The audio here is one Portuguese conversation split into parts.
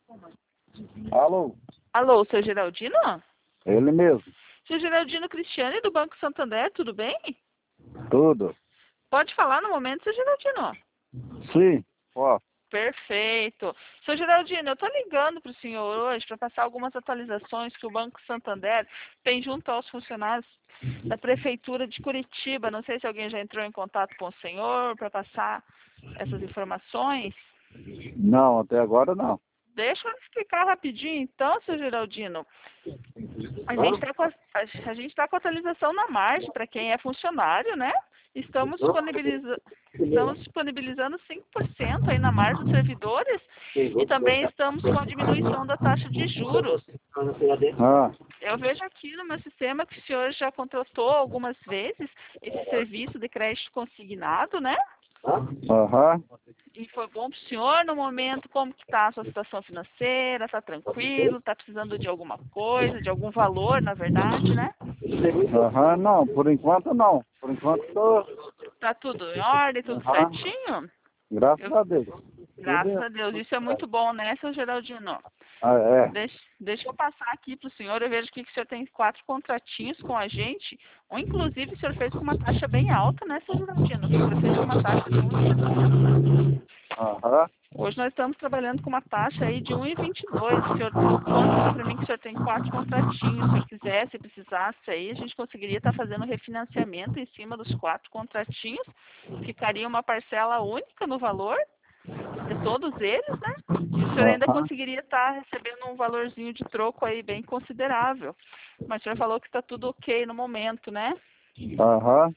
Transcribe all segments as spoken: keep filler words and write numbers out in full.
Alô? Alô, seu Geraldino? Ele mesmo. Seu Geraldino Cristiane, do Banco Santander, tudo bem? Tudo? Pode falar no momento, seu Geraldino? Sim, ó. Perfeito. Seu Geraldino, eu estou ligando para o senhor hoje para passar algumas atualizações que o Banco Santander tem junto aos funcionários da Prefeitura de Curitiba. Não sei se alguém já entrou em contato com o senhor para passar essas informações. Não, até agora não. Deixa eu explicar rapidinho, então, seu Geraldino. A gente está com, a, a gente tá com a atualização na margem para quem é funcionário, né? Estamos, disponibiliza, estamos disponibilizando cinco por cento aí na margem dos servidores e também estamos com a diminuição da taxa de juros. Ah, Eu vejo aqui no meu sistema que o senhor já contratou algumas vezes esse serviço de crédito consignado, né? aham. E foi bom para o senhor no momento, como que está a sua situação financeira, está tranquilo, está precisando de alguma coisa, de algum valor, na verdade, né? Aham, não, por enquanto não. Por enquanto tô. Tá tudo em ordem, tudo Aham. certinho? Graças Eu, a Deus. graças Tudo. a Deus, isso é muito bom, né, seu Geraldino? Ah, é. Deixa, deixa eu passar aqui para o senhor, eu vejo aqui que o senhor tem quatro contratinhos com a gente, um inclusive o senhor fez com uma taxa bem alta, né, seu Geraldino? O senhor fez com uma taxa de um vírgula setenta. Aham. Hoje nós estamos trabalhando com uma taxa aí de um vírgula vinte e dois. O senhor conta para mim que o senhor tem quatro contratinhos. Se o senhor quisesse, se precisasse aí, a gente conseguiria estar fazendo refinanciamento em cima dos quatro contratinhos. Ficaria uma parcela única no valor de todos eles, né? E o senhor ainda Aham. conseguiria estar recebendo um valorzinho de troco aí bem considerável. Mas o senhor falou que está tudo ok no momento, né? Aham.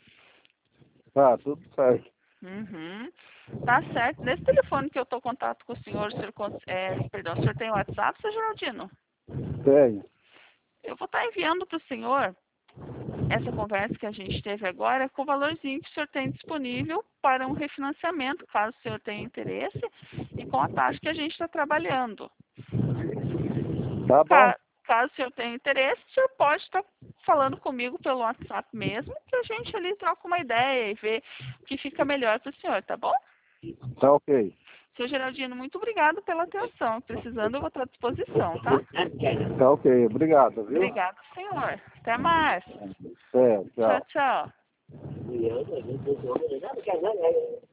Tá, tudo certo. Uhum. Tá certo. Nesse telefone que eu estou em contato com o senhor, o senhor, cons- é, perdão, o senhor tem WhatsApp, seu Geraldino? Tenho. Eu vou estar enviando para o senhor essa conversa que a gente teve agora com o valorzinho que o senhor tem disponível para um refinanciamento, caso o senhor tenha interesse, e com a taxa que a gente está trabalhando. Tá bom. Ca- Caso o senhor tenha interesse, o senhor pode estar falando comigo pelo WhatsApp mesmo, que a gente ali troca uma ideia e vê o que fica melhor para o senhor, tá bom? Tá ok. Seu Geraldino, muito obrigado pela atenção. Precisando, eu vou estar à disposição, tá? Tá ok. Obrigado, viu? Obrigado, senhor. Até mais. É, Tchau, tchau. tchau.